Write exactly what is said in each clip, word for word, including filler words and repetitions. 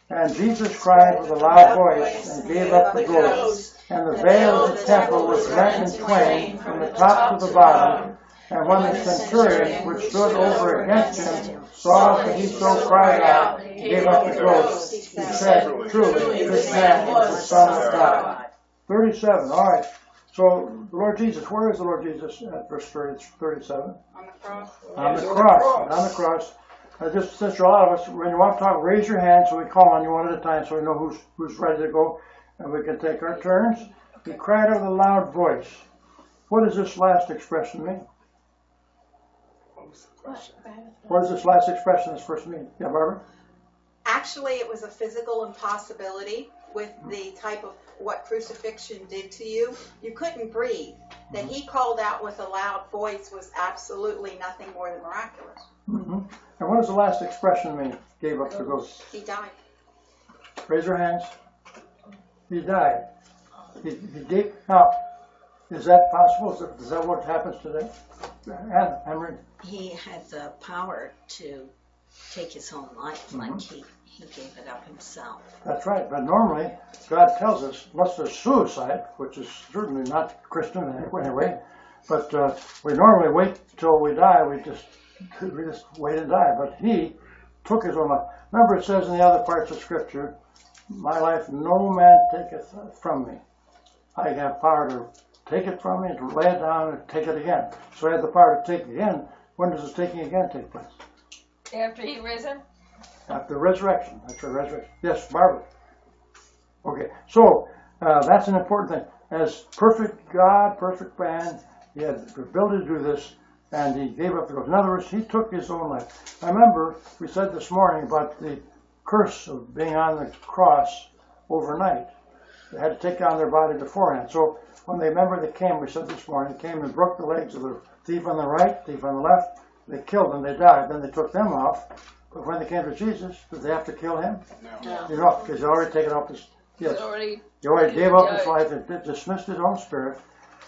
And Jesus cried with a loud voice and gave up the ghost. And the veil of the temple was rent in twain from the top to the bottom. And when the centurion, which stood over against him, saw that he so cried out, and gave up the ghost, he said, truly, this man is the Son of God. thirty-seven, all right. So, the Lord Jesus, where is the Lord Jesus at verse thirty-seven? On the cross. On the cross. On the cross. Uh, just since you're a lot of us, when you want to talk, raise your hand so we call on you one at a time so we know who's who's ready to go and we can take our turns. He cried out with a loud voice. What does this last expression mean? What does this last expression, this first mean? Yeah, Barbara? Actually, it was a physical impossibility with the type of what crucifixion did to you. You couldn't breathe. That he called out with a loud voice was absolutely nothing more than miraculous. Mm-hmm. And what does the last expression mean? Gave up the ghost. He died. Raise your hands. He died. He, he gave. Now, is that possible? Is that, is that what happens today? Anna, Henry? He had the power to take his own life, Mm-hmm. like he, he gave it up himself. That's right. But normally, God tells us, unless there's suicide, which is certainly not Christian anyway, but uh, we normally wait till we die. We just we just wait and die. But he took his own life. Remember, it says in the other parts of Scripture, my life no man taketh from me. I have power to take it from me, to lay it down, and take it again. So I have the power to take it again. When does the taking again take place? After he risen? After resurrection. After resurrection. Yes, Barbara. Okay, so uh, that's an important thing. As perfect God, perfect man, he had the ability to do this, and he gave up the ghost. In other words, he took his own life. I remember we said this morning about the curse of being on the cross overnight. They had to take down their body beforehand. So when they remember they came, we said this morning, they came and broke the legs of the thief on the right, thief on the left. They killed them, they died. Then they took them off. But when they came to Jesus, did they have to kill him? No. You know, because he already taken off his, yes, Already, he already gave up his life and dismissed his own spirit.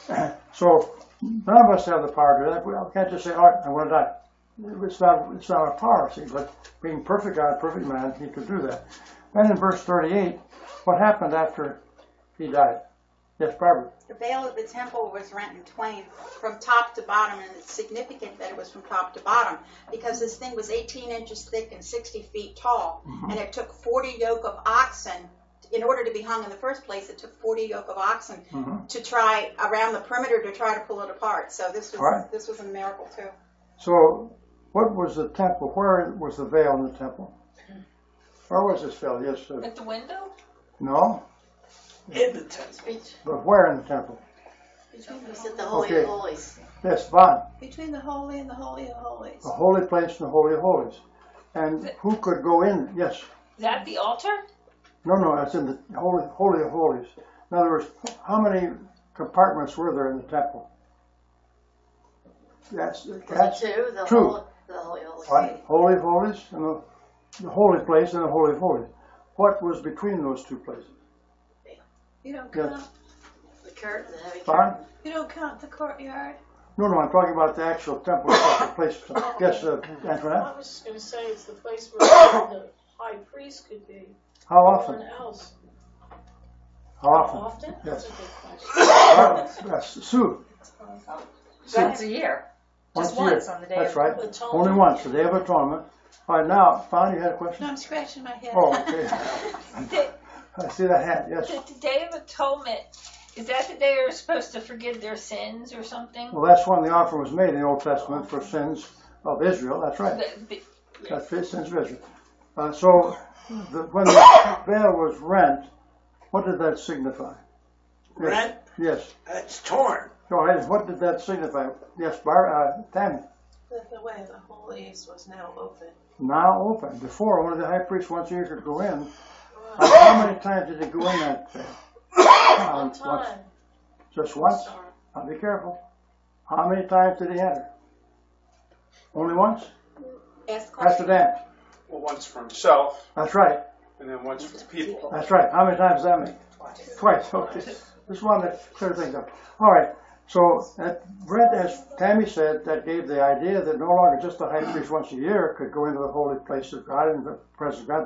So none of us have the power to do that. We can't just say, all right, I'm going to die. It's not, it's not our power, see, but being perfect God, perfect man, he could do that. Then in verse thirty-eight, what happened after he died? Yes, Barbara. The veil of the temple was rent in twain from top to bottom, and it's significant that it was from top to bottom because this thing was eighteen inches thick and sixty feet tall, mm-hmm. and it took forty yoke of oxen. In order to be hung in the first place, it took forty yoke of oxen mm-hmm. to try around the perimeter to try to pull it apart. So this was right. this was a miracle too. So, what was the temple? Where was the veil in the temple? Where was this veil? Yes. Uh, at the window? No. In the temple. But where in the temple? Between the, the Holy okay. of Holies. Yes, Von. Between the Holy and the Holy of Holies. The holy place and the Holy of Holies. And the, who could go in? Yes. Is that the altar? No, no, that's in the Holy, Holy of Holies. In other words, how many compartments were there in the temple? That's, that's two. The two. Holy, the Holy of Holies. Right. Holy of Holies and the, the Holy Place and the Holy of Holies. What was between those two places? You don't count yes. the curtain, the heavy Fine. curtain. You don't count the courtyard. No, no, I'm talking about the actual temple itself, the place. Yes, uh, Antoinette? I was going to say it's the place where the high priest could be. How often? Else. How often? How often? Yes. That's a good question. Yes, Sue. Once a year. Once Just a year. once on the Day That's of right. Atonement. Only once, the Day of Atonement. All right, now, Fawn, you had a question? No, I'm scratching my head. Oh, okay. I see that hat, yes. The, the Day of Atonement, is that the day they're supposed to forgive their sins or something? Well, that's when the offering was made in the Old Testament for sins of Israel. That's right. The, the, That's for sins of Israel. Uh, so, the, when the veil was rent, what did that signify? Rent? Yes. It's torn. No, what did that signify? Yes, Bar, uh, Tammy. That the way of the holies was now open. Now open. Before, only the high priest once a year could go in. Uh, how many times did he go in that veil? One time. Once. Just once? Now be careful. How many times did he enter? Only once? Ask Pastor Dan. Well, once for himself, That's right. and then once for people. That's right. How many times does that make? Twice. Twice. Okay. Just wanted to clear things up. All right. So, that read, as Tammy said, that gave the idea that no longer just the high priest once a year could go into the holy place of God and the presence of God, but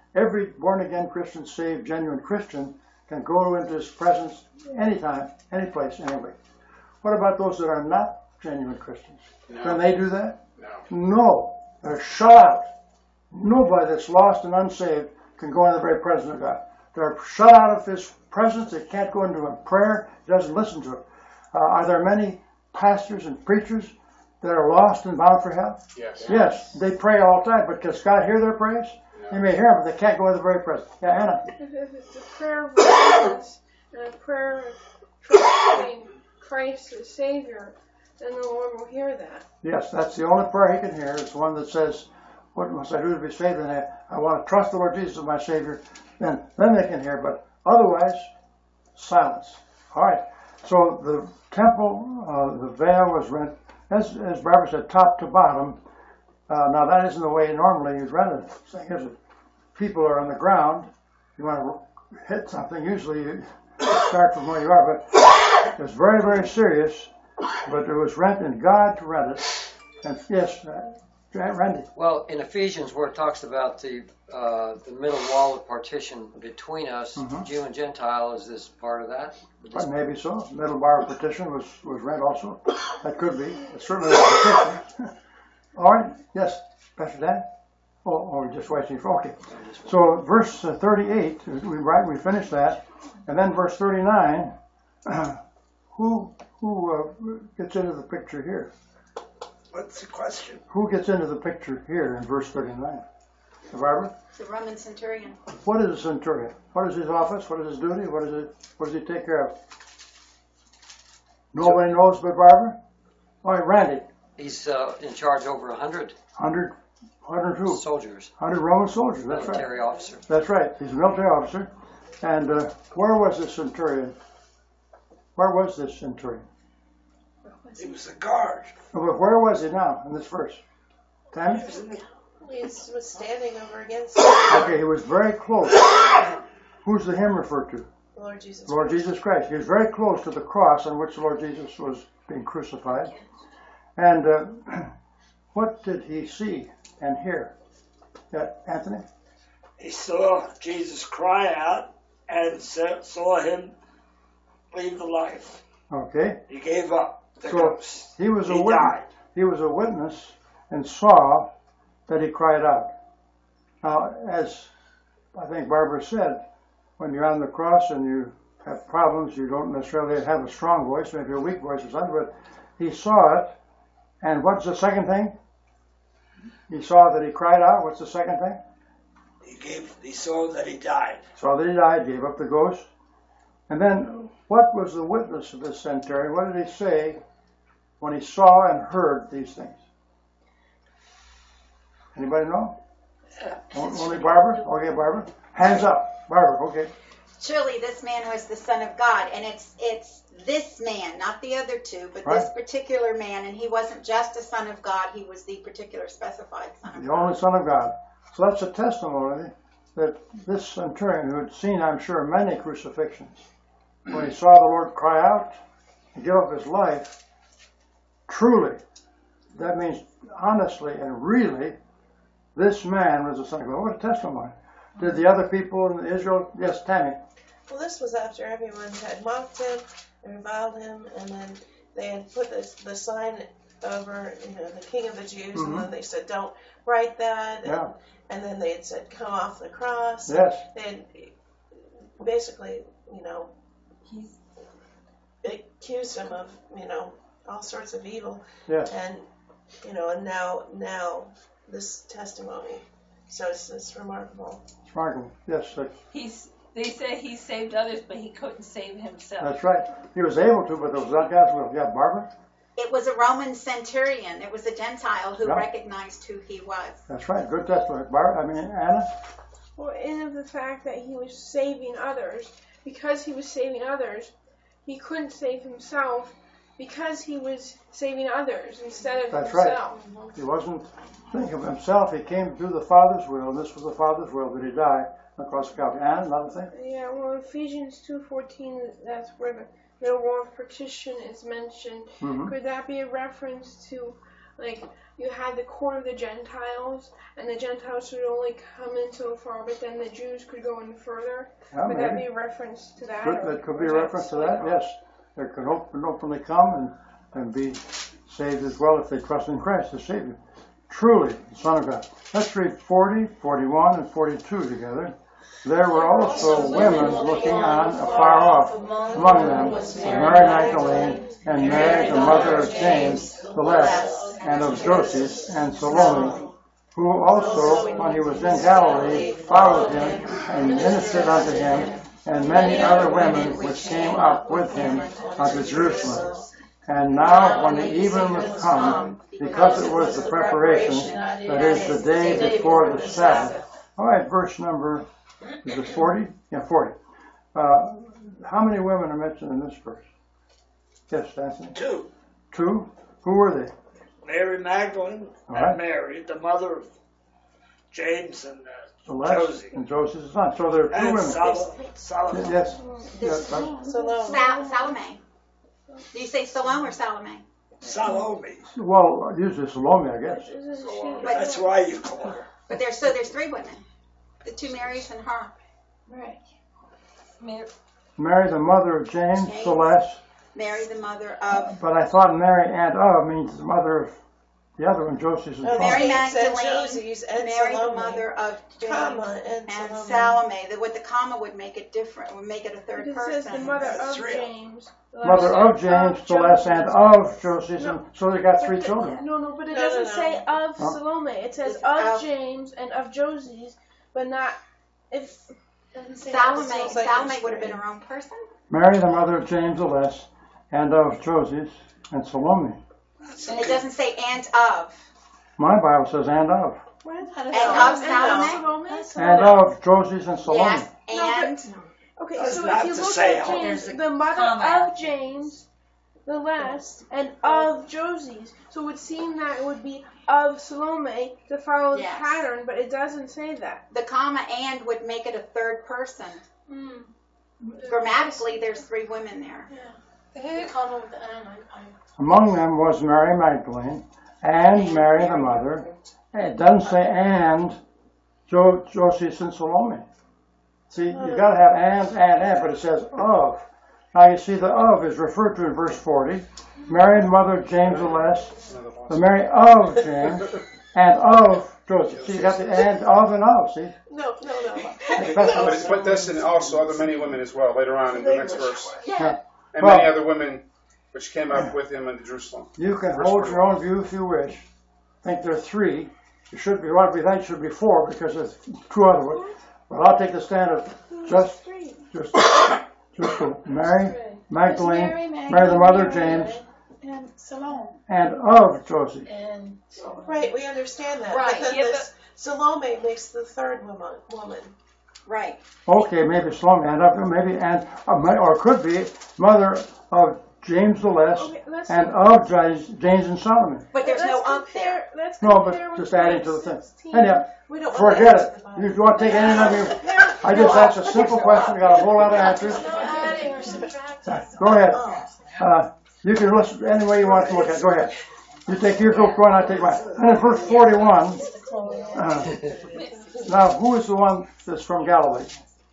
every born-again Christian, saved, genuine Christian can go into his presence anytime, any place, anyway. What about those that are not genuine Christians? No. Can they do that? No. No. They're shut out. Nobody that's lost and unsaved can go in the very presence of God. They're shut out of his presence. They can't go into a prayer. He doesn't listen to it. Uh, are there many pastors and preachers that are lost and bound for hell? Yes. Yes. They pray all the time, but does God hear their prayers? No. He may hear them, but they can't go in the very presence. Yeah, Anna. If it's a prayer of repentance and a prayer of trusting Christ as Savior, then the Lord will hear that. Yes, that's the only prayer he can hear. It's the one that says, what must I do to be saved? And I, I want to trust the Lord Jesus as my Savior. Then, then they can hear, but otherwise, silence. All right. So the temple, uh, the veil was rent, as, as Barbara said, top to bottom. Uh, now that isn't the way normally you'd rent it. The thing is, if people are on the ground, you want to hit something, usually you start from where you are, but it's very, very serious. But it was rent, and God to rent it. And yes, uh, Randy. Well, in Ephesians, where it talks about the uh, the middle wall of partition between us, Mhm. Jew and Gentile, is this part of that? Well, maybe so. Middle bar of partition was, was rent also. That could be. It certainly was a partition. All right. Yes, Pastor Dan? Oh, oh, we're just waiting for, okay. So verse uh, thirty-eight, we right, we finished that. And then verse thirty-nine, who, who uh, gets into the picture here? What's the question? Who gets into the picture here in verse thirty-nine? Barbara? The Roman centurion. What is a centurion? What is his office? What is his duty? What is it? What does he take care of? Nobody knows but Barbara? All right, Randy. He's uh, in charge over a hundred Hundred, hundred who? soldiers, Hundred Roman soldiers. That's right. military officer. That's right. He's a military officer. And uh, where was this centurion? Where was this centurion? He was the guard. Well, where was he now in this verse? Tammy? He was standing over against Okay, he was very close. Who's the hymn referred to? the Lord Jesus Lord Christ. Jesus Christ. He was very close to the cross on which the Lord Jesus was being crucified. And uh, what did he see and hear? Yeah, Anthony? He saw Jesus cry out and sa- saw him leave the life. Okay. He gave up the So ghost. he was a He witness. died. He was a witness and saw that he cried out. Now, as I think Barbara said, when you're on the cross and you have problems, you don't necessarily have a strong voice, maybe a weak voice or something, but he saw it. And what's the second thing? He saw that he cried out. What's the second thing? He gave. He saw that he died. Saw that he died, gave up the ghost. And then what was the witness of this centurion? What did he say when he saw and heard these things? Anybody know? Only Barbara? Okay, Barbara. Hands up. Barbara, okay. Surely this man was the Son of God, and it's it's this man, not the other two, but Right. this particular man, and he wasn't just a Son of God, he was the particular specified Son of The God. only Son of God. So that's a testimony that this centurion, who had seen, I'm sure, many crucifixions, when he saw the Lord cry out and give up his life, truly, that means honestly and really, this man was the Son of God. What a testimony. Did the other people in Israel, yes, Tammy? Well, this was after everyone had mocked him and reviled him, and then they had put this, the sign over, you know, the King of the Jews, Mhm. and then they said, don't write that. And, Yeah. and then they had said, come off the cross. Yes. They had basically, you know, accused him of, you know, all sorts of evil. Yes. And, you know, and now, now this testimony. So it's, it's remarkable. It's remarkable. Yes, that- He's. They say he saved others, but he couldn't save himself. that's right. He was able to, but there was that guy's will. Yeah, Barbara? It was a Roman centurion. It was a Gentile who Yeah. recognized who he was. That's right. Good testimony. Barbara, I mean, Anna? Well, in of the fact that he was saving others, because he was saving others, he couldn't save himself because he was saving others instead of That's right. himself. He wasn't thinking of himself. He came to do the Father's will, and this was the Father's will that he died on the cross of Calvary. And another thing? Yeah, well, Ephesians two fourteen, that's where the middle wall of partition is mentioned. Mhm. Could that be a reference to like you had the court of the Gentiles, and the Gentiles should only come in so far, but then the Jews could go in further. Yeah, Would that be maybe. a reference to that? Could, or- that could or be a is that reference to like that, off? yes. They could open, openly come and, and be saved as well if they trust in Christ as Savior. Truly, the Son of God. Let's read forty, forty-one, and forty-two together. There were also women looking on afar off. Among them was Mary Magdalene, and Mary, the mother of James the Less, and of Joseph, and Salome, who also, when he was in Galilee, followed him, and ministered unto him, and many other women which came up with him unto Jerusalem. And now, when the even was come, because it was the preparation, that is, the day before the Sabbath. All right, verse number, is it forty? Yeah, forty. Uh, how many women are mentioned in this verse? Yes, Anthony? Two. Two? Who were they? Mary Magdalene All right. and Mary, the mother of James and uh, Celeste Josie. and Joseph's son. So there are two and women. Sol- Solomon. Yes. yes. uh, Salome. Sal- Salome. Do you say Salome or Salome? Salome. Well, usually Salome, I guess. Isn't she- That's why you call her. But there's so there's three women, the two Marys and her. Right. Mary, Mary, the mother of James, James. Celeste. Mary, the mother of But I thought Mary and of means the mother of the other one, Joseph's No, Mary James and Magdalene, Josie's and Mary, the Salome. mother of James, Comma and and Salome. Salome. The, what the comma would make it different, would make it a third Because it says person. the mother of Three. James. the Mother last of James, of Celeste, Joseph. and of Joseph. And so they got three But the- children. No, no, but it No, no, doesn't no. say of Huh? Salome. It says It's of of- James and of Josie's, but not if. Doesn't say Salome, sounds like Salome there's would have three. been her own person. Mary, the mother of James, Celeste, and of Joseph, and Salome. And it doesn't say and of. My Bible says and of. Where the And hell- of Salome? Salome? And of Joseph and Salome. Yes, No, and Okay, That's so not if you to look say at of. James, There's a the mother comma. of James, the last, and of Josie's, so it would seem that it would be of Salome to follow the Yes. pattern, but it doesn't say that. the comma and would make it a third person. Grammatically, there's three women there. Among them was Mary Magdalene, and Mary the mother. It doesn't say and jo- Joseph and Salome. See, you got to have and, and, and, but it says of. Now you see the of is referred to in verse forty. Mary, the mother of James the Less, the Mary of James, and of Joseph. See, you got the and, of, and of, see? No, no, no. But, but this and also other many women as well later on in the next verse. Yeah. And Well- many other women which came up with him into Jerusalem. You can Verse hold forty. your own view if you wish. Think there are three. It should be, what we think should be four because there's two other ones. But I'll take the stand of just, just, just Mary Magdalene, Mary the mother of James, And Salome. and of Joseph. And Right, we understand that. Right, But then yeah, this Salome makes the third woman. woman. Right. Okay, maybe Salome, and of, maybe, and, uh, may- or it could be mother of James the Less, Okay, let's and of James, James and Solomon. But there's let's no up there. compare, let's No, compare but with just adding to the verse thing. sixteen. Anyhow, We don't want to forget add to it. the Bible. You want to take any of you? I just asked a simple question, we got a whole lot of answers. Adding or subtracting. Go ahead. Uh, you can listen any way you want to look at it. Go ahead. You take your group going, I take mine. And in verse forty-one, uh, now who is the one that's from Galilee?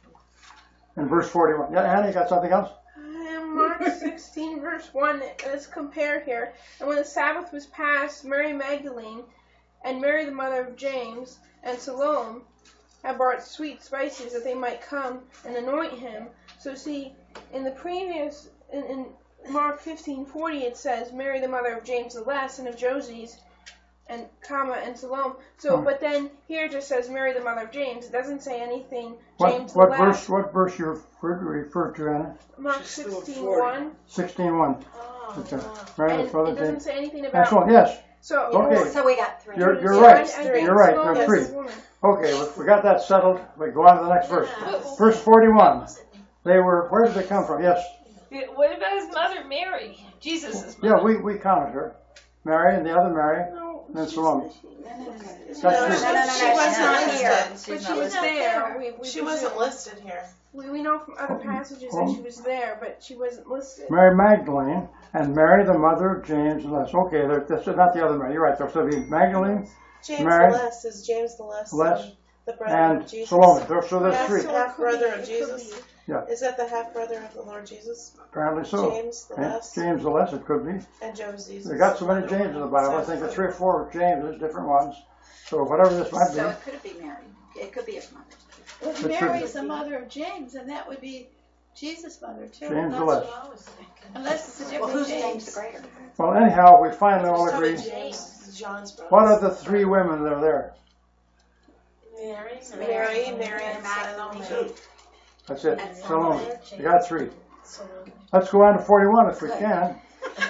In verse forty-one. Yeah, Anna, you got something else? In Mark sixteen, verse one, let's compare here. And when the Sabbath was passed, Mary Magdalene and Mary the mother of James and Salome had brought sweet spices that they might come and anoint him. So see, in the previous, in, in Mark fifteen forty, it says Mary the mother of James the Less and of Josie's, and comma and Salome. So, Hmm. but then here it just says Mary the mother of James. It doesn't say anything. What, James what the verse? Less. What verse you refer, refer to, Anna? Mark She's still sixteen forty. one. Sixteen one. Oh, Okay. wow. Mary, And the mother it of doesn't James. say anything That's about. one. Yes. So Okay. So we got three. You're, you're Yeah, right. I- I think You're right. Salome There are is three. the woman. Okay, we- we got that settled. We go on to the next verse. Verse forty-one. They were. Where did they come from? Yes. what about his mother Mary? Jesus' mother. Yeah, we we counted her. Mary and the other Mary, No, and then she Salome. said she- No, no, no, no. No, That's she, No, no, no, no, she no, was she's not not here. listed. But She's she not was listed. there. We, we She wasn't presume. listed here. We, we know from other passages that she was there, but she wasn't listed. Mary Magdalene and Mary, the mother of James and Les. Okay, there- that's not the other Mary. You're right. There's going to be Magdalene James Mary, the Less is James the Less, Les, son, the brother and of Jesus. Salome. There- So there's That's three. So it half could brother be- of it could Jesus. be. Yeah. Is that the half brother of the Lord Jesus? Apparently so. James the Yeah, Less James the Les, it could be. and Joseph. They got so many James in the Bible. I think there's three or four Jameses, different ones. So whatever this might So be, it could be Mary. It could be his mother. If But Mary's the mother of James, and that would be Jesus' mother too. James the That's Les. what I was thinking. Unless it's a Well, different who's James. James the Greater? well, anyhow, we finally all There's probably agree. James, John's brother. What are the three women that are there? Mary, Mary, Mary, and Magdalene. Salome. That's it. And Salome. Salome. You got three. Let's go on to forty-one if we can.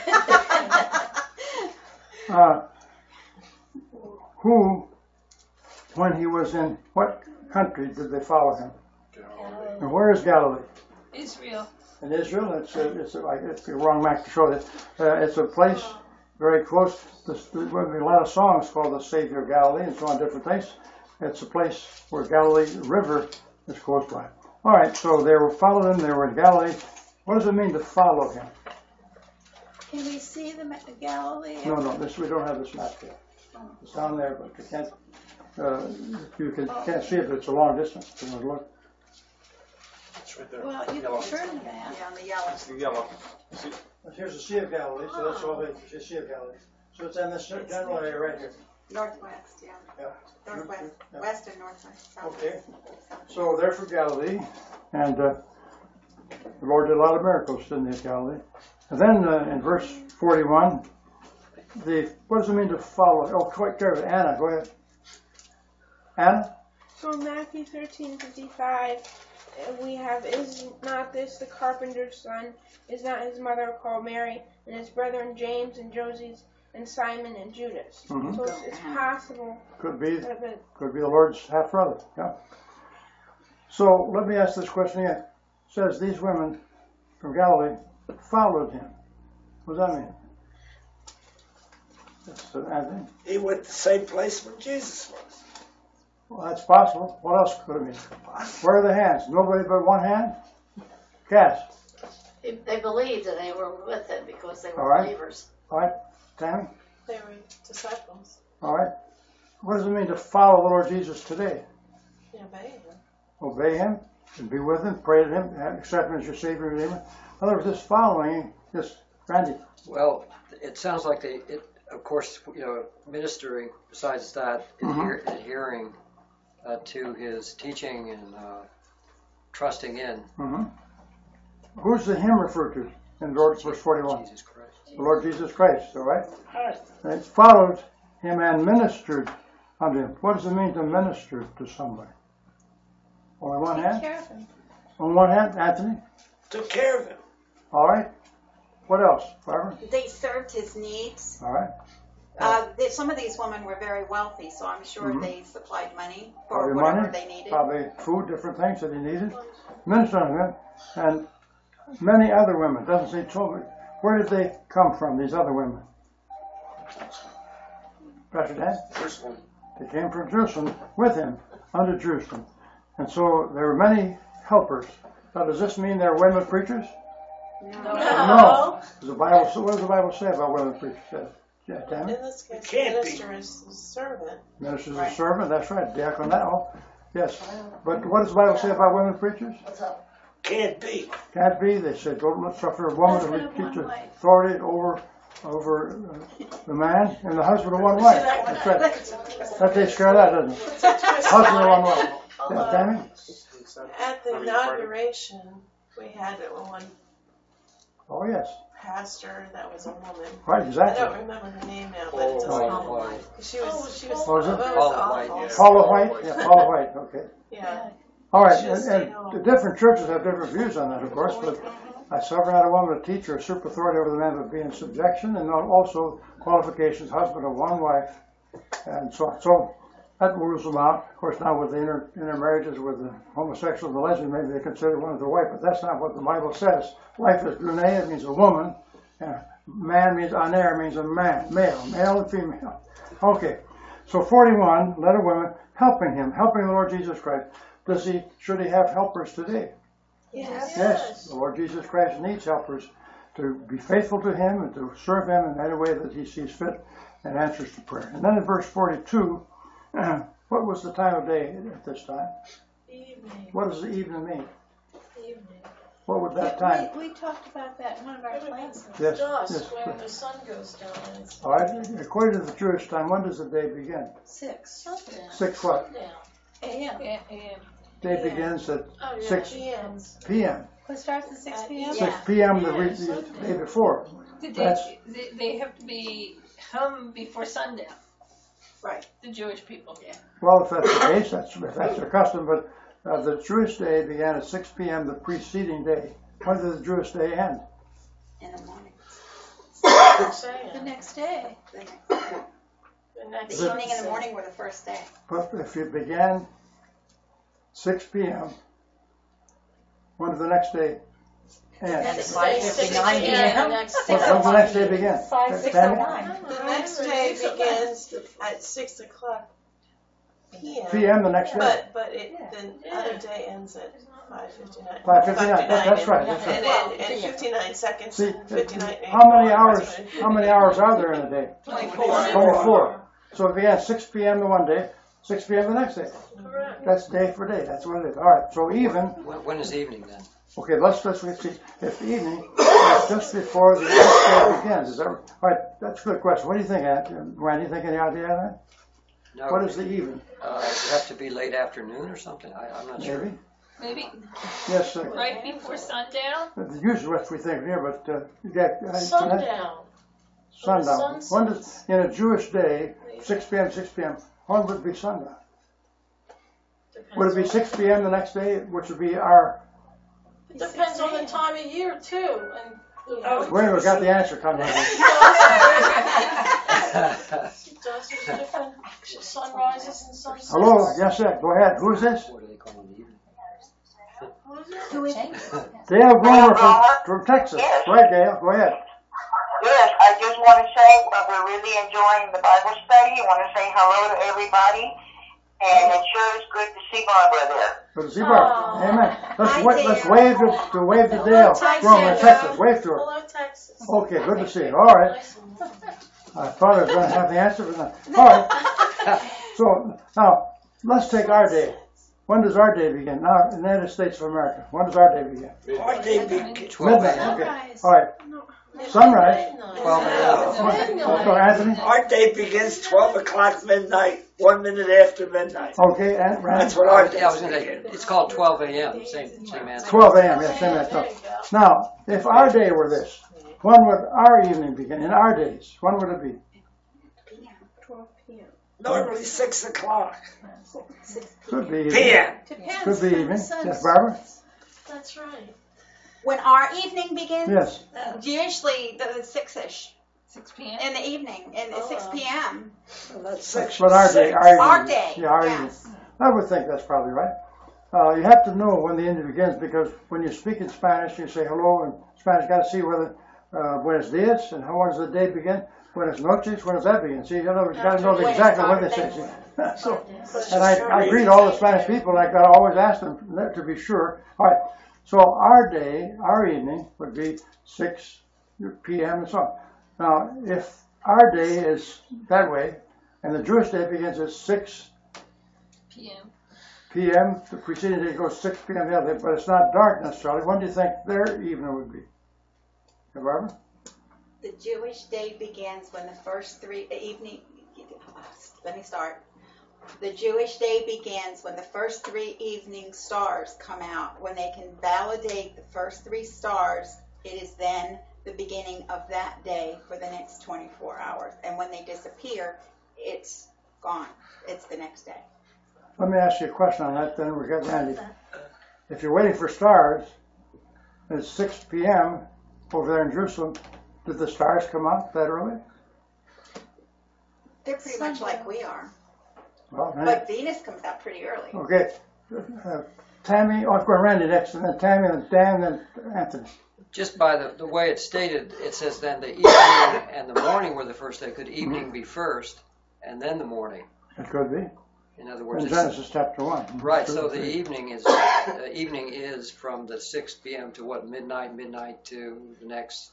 Uh, who, when he was in what country did they follow him? And where is Galilee? Israel. In Israel. It's a, it's a, like it's the wrong map to show this. Uh, it's a place very close. There's there's going to be a lot of songs called the Savior of Galilee and so on, different things. It's a place where Galilee River is close by. All right, so they were followed him. They were in Galilee. What does it mean to follow him? Can we see the ma- Galilee? No, no, this we don't have this map here. It's down there, but you can't. Uh, you can, can't see it, but it's a long distance. You want to look? It's right there. Well, you Yellow. can turn the map. Yeah, on the yellow. It's the yellow. See? Here's the Sea of Galilee, so that's all the Sea of Galilee. So it's in this general area right here. Northwest, yeah. Yeah. Northwest, Yeah. west and northwest. south. Okay. So they're from Galilee, and uh, the Lord did a lot of miracles, didn't he, in Galilee? And then uh, in verse forty-one, the what does it mean to follow? Oh, quite careful. Anna, go ahead. Anna? So in Matthew thirteen fifty-five, uh, we have, is not this the carpenter's son? Is not his mother called Mary, and his brethren James and Joses and Simon and Judas? Mhm. So it's, it's possible Could be, that, that could be the Lord's half brother. Yeah. So let me ask this question again. It says these women from Galilee followed him. What does that mean? That's, uh, Anthony? He went the same place where Jesus was. Well, that's possible. What else could it mean? Where are the hands? Nobody but one hand? Cass. They, they believed that they were with him because they were All right. believers. All right. Tammy? They were disciples. All right. What does it mean to follow the Lord Jesus today? Yeah, obey him. Obey him and be with him, pray to him, accept him as your Savior and Redeemer. In other words, this following, this, Randy. Well, it sounds like they, it, of course, you know, ministering, besides that, adhere, adhering uh, to his teaching and uh, trusting in Mm-hmm. Who's the hymn referred to in Lord, verse forty-one? Jesus Christ. The Lord Jesus Christ, all right? Hi. They followed him and ministered unto him. What does it mean to minister to somebody? Only one Take hand? care of him. On one hand, Anthony? Took care of him. All right. What else, Barbara? They served his needs. All right. Uh, they, some of these women were very wealthy, so I'm sure Mhm. they supplied money for Probably whatever money, they needed. probably food, different things that he needed. Ministered unto him. And many other women. Doesn't say children. Where did they come from, these other women? Pastor Dan? Jerusalem. They came from Jerusalem with him unto Jerusalem. And so there were many helpers. Now, does this mean they're women preachers? No. No. Does the Bible, what does the Bible say about women preachers? Says, yeah, Tammy? In this case, It can't be. minister is the servant. Ministers Right. a servant, that's right. Diaconal. Yes. But what does the Bible say about women preachers? Can't be. Can't be. They said, don't let suffer a woman to Husband of teach one wife. authority over over uh, the man and the husband of one wife. That's right. That takes care of that, doesn't it? Husband of one wife. Yeah, Tammy? At the inauguration, we had one Oh, yes. pastor that was a woman. Right, I don't exactly. remember her name now, but it doesn't Paula matter. White. She was, she was, What was it? oh, it was Paula awful. White, yeah. Paula White? Yeah, Paula White. Okay. Yeah. All right. She And, stayed and home. the different churches have different views on that, of course. But I suffer not a woman to teach or usurp authority over the man, but be in subjection, and also qualifications, husband of one wife, and so on. So that rules them out. Of course, now with the inter, intermarriages with the homosexual and the lesbian, maybe they consider one as their wife, but that's not what the Bible says. Wife is brunei, it means a woman, and man means aner means a man, male, male and female. Okay, so forty-one, letter women, helping him, helping the Lord Jesus Christ. Does he, should he have helpers today? Yes. Yes, the Lord Jesus Christ needs helpers to be faithful to him and to serve him in any way that he sees fit and answers to prayer. And then in verse forty-two, what was the time of day at this time? Evening. What does the evening mean? Evening. What would that Yeah, time? We, we talked about that in one of our classes. Yes, Dusk, yes. when the sun goes down. and it's All right, according to the Jewish time, when does the day begin? Six. Sundown. Six what? Sundown. A M. Yeah, yeah. Day begins at Oh, yeah. six P M. p m It starts at six P M. Six p m the week, the day before. Did That's- they, they, they have to be home before sundown, Right. the Jewish people. Yeah. Well, if that's the case, that's, if that's their custom, but uh, the Jewish day began at six p m the preceding day. When did the Jewish day end? In the morning. The next day. The next, The next the evening and the sunset. morning were the first day. But if it began six p m, when did the next day end? Next five day, fifty-nine six p m. The next When day. when the next day begin? Five, six, Tammy? oh, nine. The next day begins at six o'clock P M. P M the next day? But, but it, the other day ends at five fifty-nine. five fifty-nine, that- that's right, that's And right. then, and fifty-nine seconds, See, fifty-nine. how many hours, how many hours are there in a day? twenty-four. So it began six p m the one day, six p m the next day. Correct. That's day for day, that's what it is. All right, so even, When, when is evening then? okay, let's, let's see, if evening is just before the next day begins, is that, all right, that's a good question. What do you think, Aunt? Randy, you think any idea on that? No, What is the even? Uh, does it have to be late afternoon or something? I, I'm not sure. Maybe? Maybe Yes, uh, right before sundown. usually what we think here, but, uh, you got, uh, Sundown. sundown. sun When does, in a Jewish day, six p m, six p m, when would it be sundown? Would it be six p m the next day, which would be our, Depends on the time of year too, and, you know. wait, we got the answer coming. Dusk is different, sunrises and sunsets. Hello, yes, sir, go ahead, who's this? What do they call it? Evening? Who is Dale Gromer from, from Texas. Go ahead, Dale, go ahead. Yes, I just want to say uh, we're really enjoying the Bible study. I want to say hello to everybody. And it sure is good to see Barbara there. Good to see Barbara. Amen. Let's, Hi, wa- let's Dale. wave to, to wave to Dale Gromer in Texas. Wave to her. Hello, Texas. Okay, good to see you. All right. Nice and- I thought I was going to have the answer, but not. All right. So now let's take our day. When does our day begin? Now, in the United States of America, when does our day begin? Our day begins. twelve Midnight. a m Okay. All right. Sunrise. twelve a m So Anthony. Our day begins twelve o'clock midnight, one minute after midnight. Okay, and That's Randy. what our day Yeah, I was gonna say, it's called twelve a m Same, same answer. twelve a m Yes, same answer. Now, if our day were this, when would our evening begin? In our days, when would it be? twelve P M Normally six o'clock. Could be P evening. M. Depends Could be when the evening. sun Yes, Barbara? sets. That's right. When our evening begins, Yes. usually the six-ish six p m in the evening, in the Oh. six p m Well, that's six. But our day, six. our evening. Our day, Yeah, our yes. evening. I would think that's probably right. Uh, you have to know when the evening begins because when you speak in Spanish, you say hello in Spanish. You got to see whether uh, buenos dias and how does the day begin? Buenas noches, when does that begin? See, in other words, you got to know Buenas exactly what they tardes. say. See? So, and I, I greet all the Spanish people, like I always ask them to be sure. All right. So our day, our evening would be six p m and so on. Now, if our day is that way, and the Jewish day begins at six p m p m, the preceding day goes six p m the other day, but it's not dark necessarily. When do you think their evening would be? Yeah, Barbara? The Jewish day begins when the first three evening. Let me start. The Jewish day begins when the first three evening stars come out. When they can validate the first three stars, it is then the beginning of that day for the next twenty-four hours. And when they disappear, it's gone. It's the next day. Let me ask you a question on that, then we got Randy. If you're waiting for stars, and it's six p m over there in Jerusalem, did the stars come out that early? They're pretty much like we are. Well, then- But Venus comes out pretty early. okay. Uh, Tammy, oh, go Randy next, and then Tammy, and then Dan, and then Anthony. just by the, the way it's stated, it says then the evening and the morning were the first day. Could evening be first and then the morning? It could be. In other words, In it's- Genesis chapter one. right. Two So or the three. evening is the evening is from the six p.m. to what, midnight, midnight to the next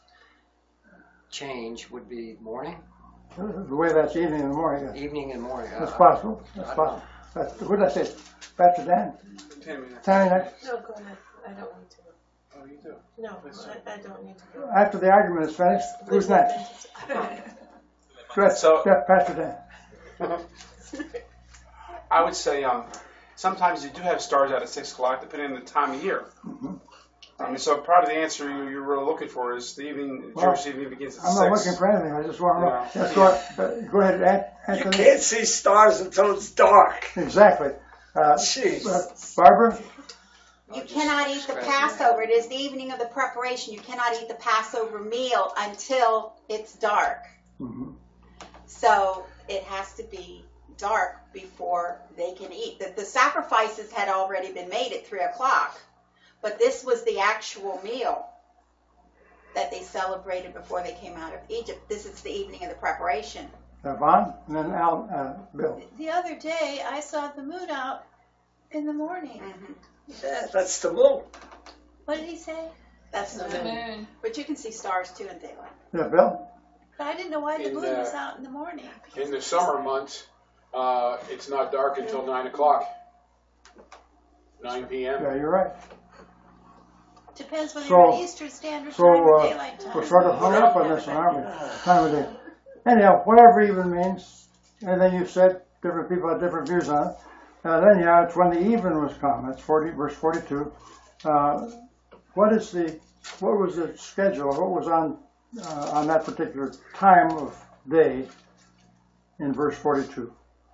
change would be morning, The way that's evening and the morning. Yes. evening and morning. That's Uh, possible. That's I don't possible. That's, what did I say? Pastor Dan? Tammy. Tammy, next? No, go ahead. I don't need to. Oh, you do. No, I, I don't need to go. After the argument is finished, who's next? Go ahead, So- yeah, Pastor Dan. I would say um, sometimes you do have stars out at six o'clock, depending on the time of year. Mhm. I mean, so part of the answer you, you're really looking for is the evening. Well, Jewish evening begins at I'm six. not looking for anything. I just want to know. Yeah. Let's go, uh, go ahead, An- You Anthony. can't see stars until it's dark. Exactly. Uh, Jeez. uh, Barbara? You cannot eat the Passover. It is the evening of the preparation. You cannot eat the Passover meal until it's dark. Mhm. So it has to be dark before they can eat. The, the sacrifices had already been made at three o'clock, but this was the actual meal that they celebrated before they came out of Egypt. This is the evening of the preparation. Uh, Vaughn? And then Al, uh, Bill. The other day, I saw the moon out in the morning. Yeah, that's the moon. What did he say? That's the The moon. moon. But you can see stars too in daylight. Yeah, Bill? But I didn't know why the In moon the- was out in the morning. In the summer months, uh, it's not dark until nine o'clock. nine p.m. Yeah, you're right. Depends whether So- you're on Eastern Standard So, Time or uh, Daylight Time. we're sort of hung up on this one, aren't we? Time of day. Anyhow, whatever even means, anything you said, different people have different views on it. Uh, then, yeah, it's when the even was come. That's forty, verse forty-two. Uh, what is the, what was the schedule? What was on uh, on that particular time of day in verse forty-two?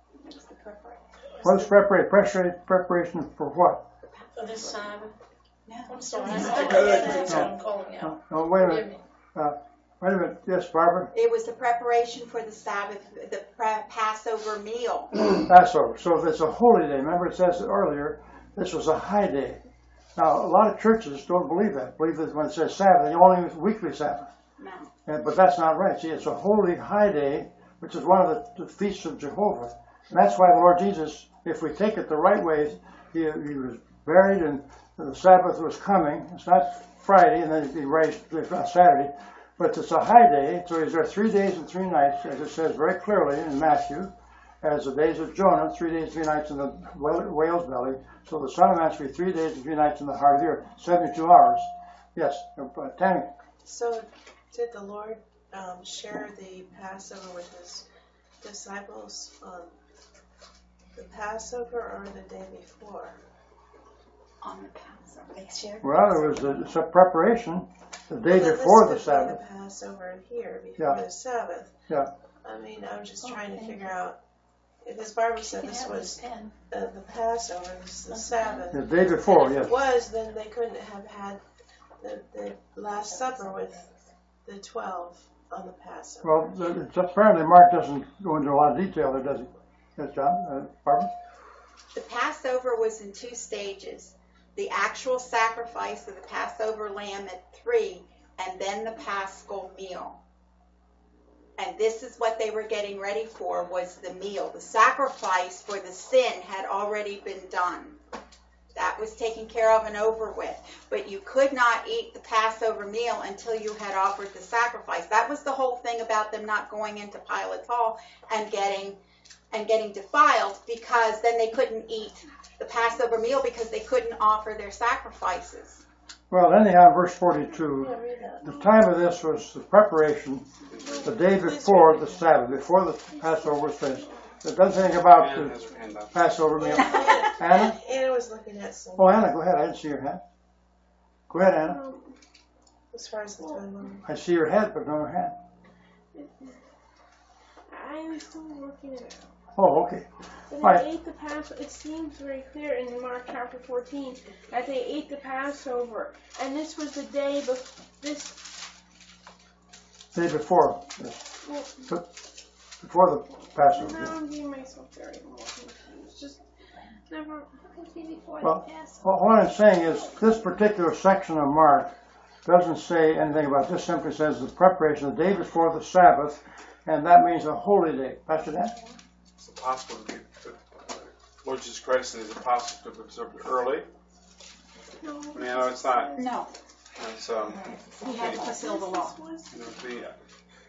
What is preparation? Preparation, preparation for what? For this Sabbath. I'm sorry. Good. That's what I'm calling out. No, no, wait a minute. Uh, wait a minute. Yes, Barbara. It was the preparation for the Sabbath, the pre- Passover meal. Passover. So if it's a holy day, remember it says earlier, this was a high day. Now, a lot of churches don't believe that. Believe that when it says Sabbath, they only mean weekly Sabbath. No. And, but that's not right. See, it's a holy high day, which is one of the, the feasts of Jehovah. And that's why the Lord Jesus, if we take it the right way, he, he was buried and the Sabbath was coming. It's not Friday and then he raised on Saturday, but it's a high day. So he's there three days and three nights, as it says very clearly in Matthew, as the days of Jonah, three days, three nights in the whale's belly. So the Son of Man should be three days and three nights in the heart of the earth, seventy-two hours. Yes, uh, Tammy. So, did the Lord um, share the Passover with his disciples on the Passover or the day before? On the Passover. They shared Well, it was a, it's a preparation the day Well, before this the would be Sabbath. The Passover here before Yeah. the Sabbath. Yeah. I mean, I'm just trying to figure out. Because Barbara said this was pen. uh, the Passover, this is the Sabbath. The day before, And if yes. it was, then they couldn't have had the, the Last Supper with the twelve on the Passover. Well, the- it's apparently Mark doesn't go into a lot of detail there, does he? Yes, John? Uh, Barbara? The Passover was in two stages. The actual sacrifice of the Passover lamb at three, and then the Paschal meal. And this is what they were getting ready for, was the meal. The sacrifice for the sin had already been done. That was taken care of and over with. But you could not eat the Passover meal until you had offered the sacrifice. That was the whole thing about them not going into Pilate's hall and getting and getting defiled, because then they couldn't eat the Passover meal because they couldn't offer their sacrifices. Well, anyhow, verse forty-two, Yeah, read that. the time of this was the preparation the day before the Sabbath, before the Passover was finished. It doesn't say anything about Anna the has her hand up. Passover meal. Anna, Anna? Anna was looking at some, Oh, Anna, go ahead. I didn't see your hand. Go ahead, Anna. Um, as far as the time limit. I see your head, but no hand. I'm still working it out. Oh, okay. But Right. they ate the Passover. It seems very clear in Mark chapter fourteen that they ate the Passover, and this was the day before this. Day before, yes. Well, But before the Passover. now yes. I'm getting myself very more confused. Just never. Before Well, the Passover. Well, what I'm saying is, this particular section of Mark doesn't say anything about this, simply says the preparation, the day before the Sabbath, and that means a holy day. Pastor Dan? It's possible to be, uh, Lord Jesus Christ and his apostles to have observed it early. No. I mean, no, it's not. No, It's, um, he had to fulfill the law. you know, the, uh,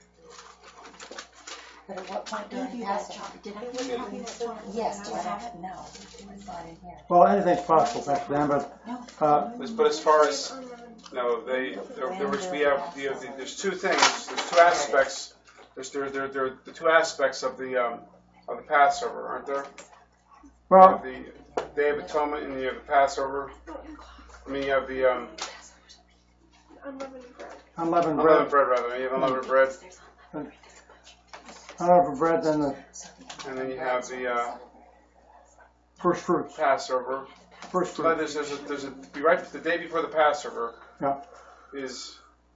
But at what point Did I during do that, Passover? John? Did I do that? Yes, do I have it? No, it's not in here. Well, anything's possible, Pastor Dan, but uh, but as far as, no, they, there, there was, we have, we have the, there's two things, there's two aspects, there's, there, there, there are the two aspects of the, um, of the Passover, aren't there? well, You have the Day of Atonement and you have the Passover. I mean, you have the, um, Unleavened bread. unleavened unleavened bread, bread, rather, you have unleavened bread, unleavened bread, then the and then you have the, uh, first fruits, Passover. first But fruits. there's, there's a, there's a, be right, the day before the Passover Yeah. is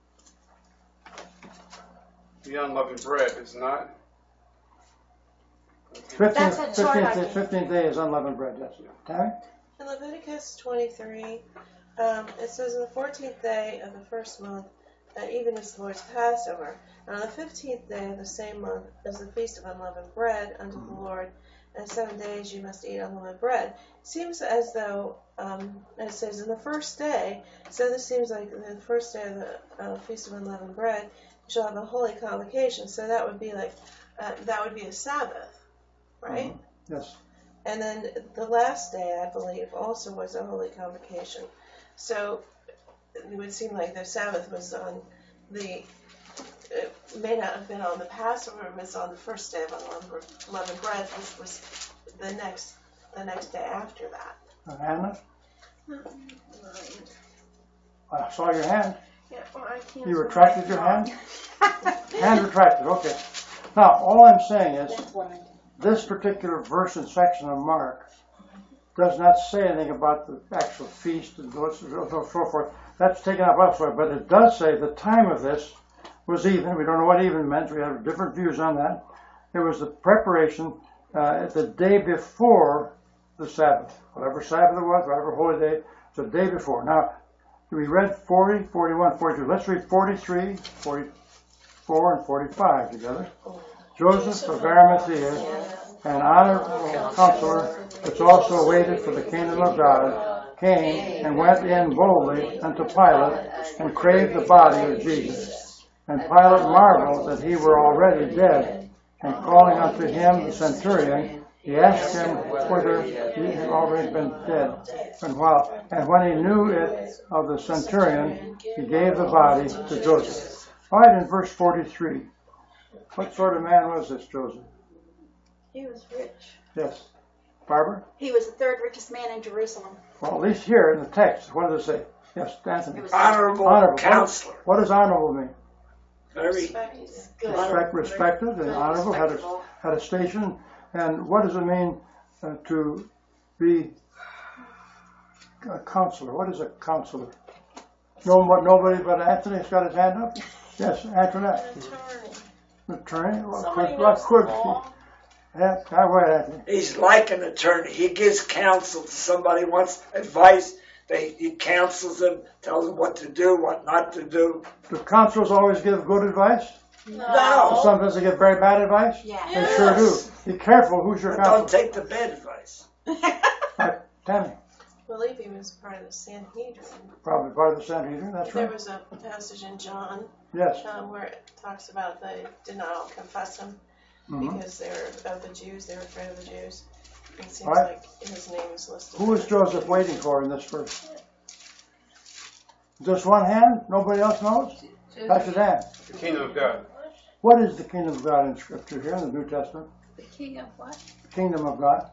the unleavened bread, is it not? Fifteenth, That's a chart I fifteenth, gave. fifteenth day is unleavened bread, yes. Tammy? In Leviticus twenty-three, um, it says on the fourteenth day of the first month, uh, even is the Lord's Passover. And on the fifteenth day of the same month is the feast of unleavened bread unto the Lord. And seven days you must eat unleavened bread. It seems as though, um, it says in the first day, so this seems like the first day of the uh, feast of unleavened bread, you shall have a holy convocation. So that would be like, uh, that would be a Sabbath, right? Mm-hmm. Yes. And then the last day, I believe, also was a holy convocation. So it would seem like the Sabbath was on the, it may not have been on the Passover, it was on the first day of unleavened unleavened bread, which was the next, the next day after that. Uh, Hannah? I saw your hand. Yeah, well, I can't. You retracted your hand? Hand retracted, okay. Now, all I'm saying is, this particular verse and section of Mark does not say anything about the actual feast and so forth. That's taken up elsewhere, but it does say the time of this was even. We don't know what even meant. We have different views on that. It was the preparation uh, the day before the Sabbath. Whatever Sabbath it was, whatever holy day, it's the day before. Now, we read forty, forty-one, forty-two. Let's read forty-three, forty-four, and forty-five together. Joseph of Arimathea, an honorable counselor, which also waited for the kingdom of God, came and went in boldly unto Pilate and craved the body of Jesus. And Pilate marveled that he were already dead, and calling unto him the centurion, he asked him whether he had already been dead. And, while, and when he knew it of the centurion, he gave the body to Joseph. All right, in verse forty-three. What sort of man was this Joseph? He was rich. Yes. Barbara? He was the third richest man in Jerusalem. Well, at least here in the text, what does it say? Yes, Anthony. It was Honorable, Honorable. counselor. What does honorable mean? Very Respect, respected and honorable, had a, had a station. And what does it mean uh, to be a counselor? What is a counselor? No, nobody but Anthony's got his hand up? Yes, Antoinette. An attorney. Attorney? Well, Somebody could, well, knows could the law. Yeah, go ahead, Anthony. He's like an attorney. He gives counsel to somebody who wants advice. They, he counsels them, tells them what to do, what not to do. Do counselors always give good advice? No. Sometimes they give very bad advice? Yeah. They sure do. Be careful who's your But don't counselor. take the bad advice. Right, Tammy, I believe he was part of the Sanhedrin. probably part of the Sanhedrin, that's There right. was a passage in John Yes. um, where it talks about they did not all confess him Mhm. because they were of the Jews, they were afraid of the Jews. It seems Right. like his name is listed. Who is Joseph waiting for in this verse? Just one hand? Nobody else knows? Pastor Dan. The kingdom of God. What is the kingdom of God in Scripture here in the New Testament? The king of what? The kingdom of God.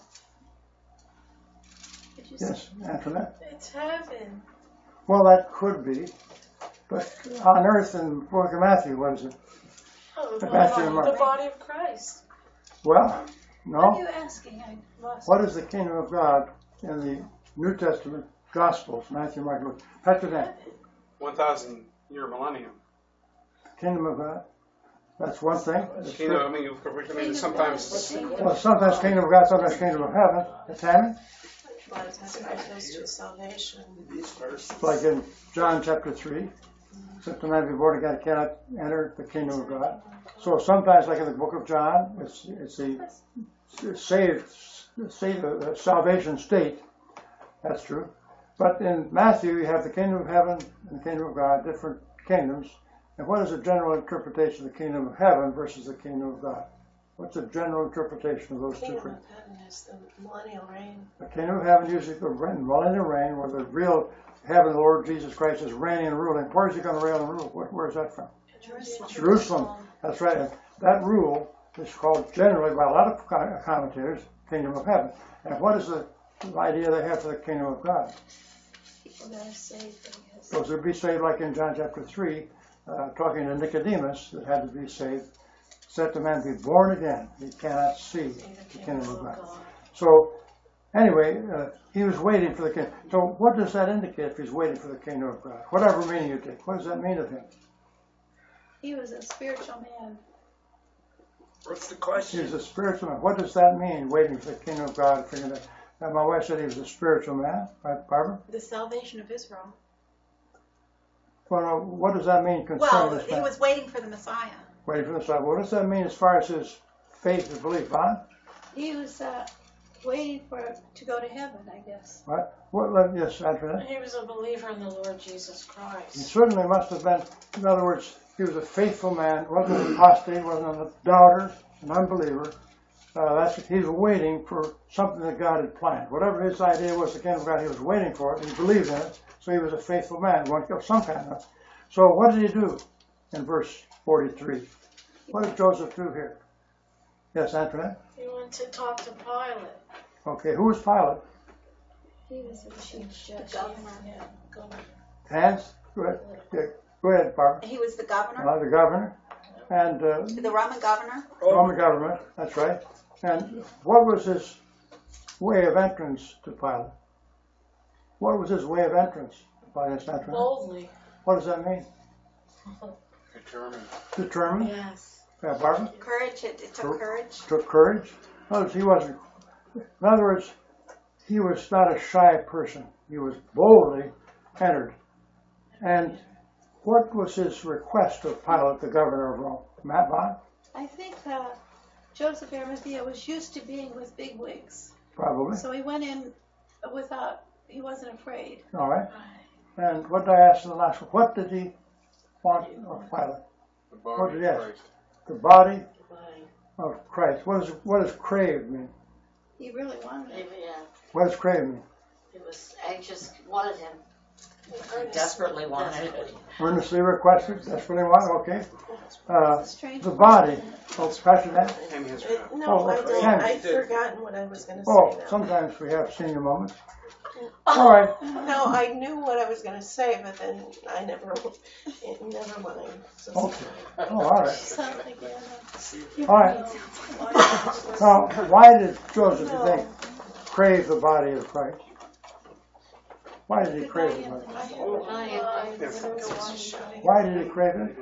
Did you say? Yes, Antoinette. It's heaven. Well, that could be. But on earth in the book of Matthew, what is it? Oh, The the, Matthew and body, Mark. the body of Christ. Well, What are no. you asking? I lost. What is the kingdom of God in the New Testament Gospels? Matthew, Mark, Luke. Pastor Dan. one thousand year millennium. Kingdom of God. That's one thing. The kingdom, I mean, I mean sometimes, Well, sometimes kingdom of God, sometimes kingdom of heaven. Tammy? blood testifies to salvation. Like in John chapter three, except the man be born again cannot enter the kingdom of God. So sometimes, like in the book of John, it's it's the saved, saved uh, salvation state. That's true. But in Matthew, you have the kingdom of heaven and the kingdom of God, different kingdoms. And what is the general interpretation of the kingdom of heaven versus the kingdom of God? What's the general interpretation of those The two kingdom things? of heaven is the millennial reign. The kingdom of heaven usually the millennial reign, where the real heaven, the Lord Jesus Christ, is reigning and ruling. Where is he going to reign and rule? Where, where is that from? Jerusalem. Jerusalem. That's right. And that rule is called generally by a lot of commentators, kingdom of heaven. And what is the idea they have for the kingdom of God? People that are saved, I guess. Those would be saved, like in John chapter three, uh, talking to Nicodemus, that had to be saved. Set the man be born again. He cannot see the kingdom of God. So, anyway, uh, he was waiting for the kingdom. So, what does that indicate if he's waiting for the kingdom of God? Whatever meaning you take, what does that mean of him? He was a spiritual man. What's the question? He's a spiritual man. What does that mean, waiting for the kingdom of God? And my wife said he was a spiritual man, right, Barbara? The salvation of Israel. Well, no, what does that mean concerning Well, this he man? was waiting for the Messiah. Waiting for the Messiah. What does that mean as far as his faith and belief, huh? He was uh, waiting for to go to heaven, I guess. What? What? let- Yes, Antoinette? He was a believer in the Lord Jesus He Christ. certainly must have been. In other words, he was a faithful man. wasn't an apostate. wasn't a doubter, an unbeliever. Uh, that's he was waiting for something that God had planned. Whatever his idea was, the kingdom of God, he was waiting for it. He believed in it, so he was a faithful man. One of some kind of. So what did he do in verse forty-three? What did Joseph do here? Yes, Antoinette. He went to talk to Pilate. Okay, who was Pilate? He was the chief judge. Yeah, governor. Hans. Go ahead. Yeah, go ahead, Barbara. He was the governor, Uh, the governor and uh, the Roman governor. Roman government. That's right. And what was his way of entrance to Pilate? What was his way of entrance by his entrance? Boldly. What does that mean? Determined. Determined? Yes. Yeah, Barbara? Courage. It, it took courage. Took courage. Notice he wasn't, in other words, he was not a shy person. He was boldly entered. And what was his request of Pilate, the governor of Rome? Matt Vaughn? I think uh, Joseph Arimathea was used to being with bigwigs. Probably. So he went in without, he wasn't afraid. All right. And what did I ask in the last one? What did he want of Pilate? The What body did he of ask? Christ. The body of Christ. What does what does crave mean? He really wanted it. Yeah. What does crave mean? He was anxious, wanted him. Desperately wanted it. Earnestly requested. That's what he wanted. Okay. Uh, Strange. the body. Oh, Pastor Dan? And his It, no, Oh, I okay. don't. Hand. I've forgotten what I was going to say Oh, now. sometimes we have senior moments. All right. No, I knew what I was going to say, but then I never, it, never mind. So Okay. Oh, all right. Sounds like Anna. All right. Now, why did Joseph, you think, crave the body of Christ? Why did he crave the body? Why did he crave it?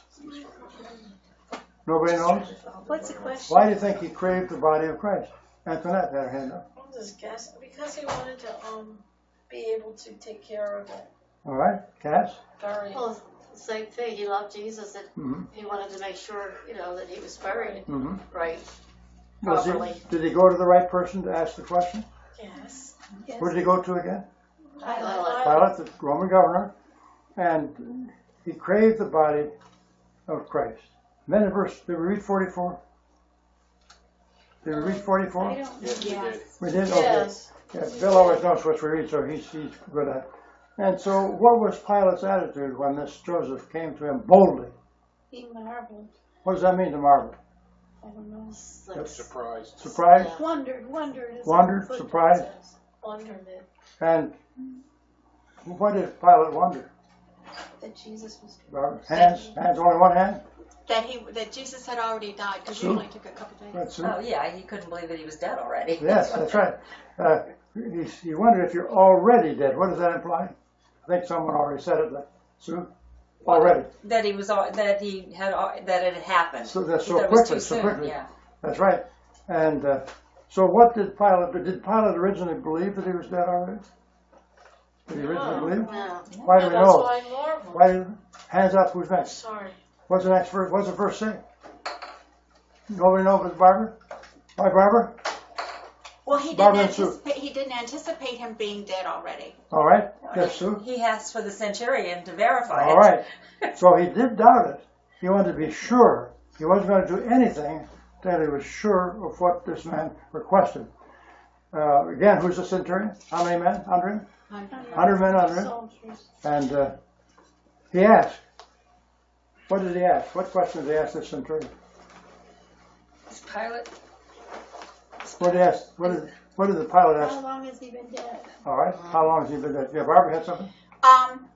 Nobody knows? What's the question? Why do you think he craved the body of Christ? Antoinette had her hand up. I'm just guessing. Because he wanted to um be able to take care of it. All right. Cass? Bury it. Well, same thing. He loved Jesus, and Mm-hmm. he wanted to make sure, you know, that he was buried Mm-hmm. right, Was he, properly. did he go to the right person to ask the question? Yes. Yes. Who did he go to again? Pilate. Pilate, the Roman governor. And he craved the body of Christ. And then in verse, did we read forty-four? Did we read forty-four? I don't Yes, we did. We did? Okay. Yes. Yeah, Bill always knows what we read, so he's, he's good at it. And so what was Pilate's attitude when this Joseph came to him boldly? He marveled. What does that mean to marvel? I don't know. Like, Surprised. Surprised? Wondered, wondered. is Wondered? what the Surprised? footnote says. Wondered it. And what did Pilate wonder? That Jesus was Robert? Hands? Hands, only one hand? that he that Jesus had already died because it Sue? only took a couple days. That's it. Oh yeah, he couldn't believe that he was dead already. Yes, that's right. Uh, he, he wondered if you're already dead. What does that imply? I think someone already said it. But Sue? Already. That he was, al- that he had, al- that it had happened. So that's He so thought it was quickly, too so soon, quickly. Yeah. That's right. And uh, So what did Pilate do? Did Pilate originally believe that he was dead already? Did he originally believe? No. Why do we That's know? why I marveled. Why? did- Hands up. Who's next? Sorry. What's the next verse? What's the verse say? Nobody knows but Barbara? Why, Barbara? Well, he didn't Barbara and Sue. anticipate. He didn't anticipate him being dead already. All right. Yes, Sue. He asked for the centurion to verify All it. right. So he did doubt it. He wanted to be sure. He wasn't going to do anything until he was sure of what this man requested. Uh, again, who's the centurion? How many men under him? Hundred men under him. Soldiers. And uh, he asked. What did he ask? What question did he ask this centurion? Is Pilate? What did he ask? What did, what did the pilot How ask? long has he been dead? All right. How long has he been dead? Yeah, Barbara had something? Um,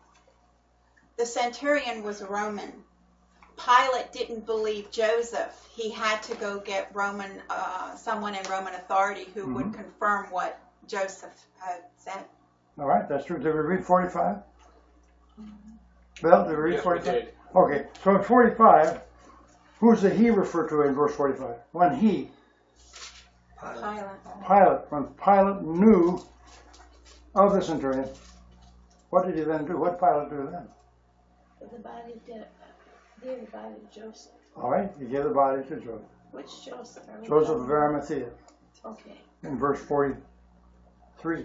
the centurion was a Roman. Pilate didn't believe Joseph. He had to go get Roman, uh, someone in Roman authority who Mhm. would confirm what Joseph had said. All right, that's true. Did we read forty-five? Bill, did we read Yes, we forty-five? did. Okay, so in forty-five, who's the he referred to in verse forty-five? When he, Pilate. Pilate, when Pilate knew of the centurion, what did he then do? What did Pilate do then? But the body did, gave the body to Joseph. All right, he gave the body to Joseph. Which Joseph? Are we Joseph talking of Arimathea Okay. in verse forty-three.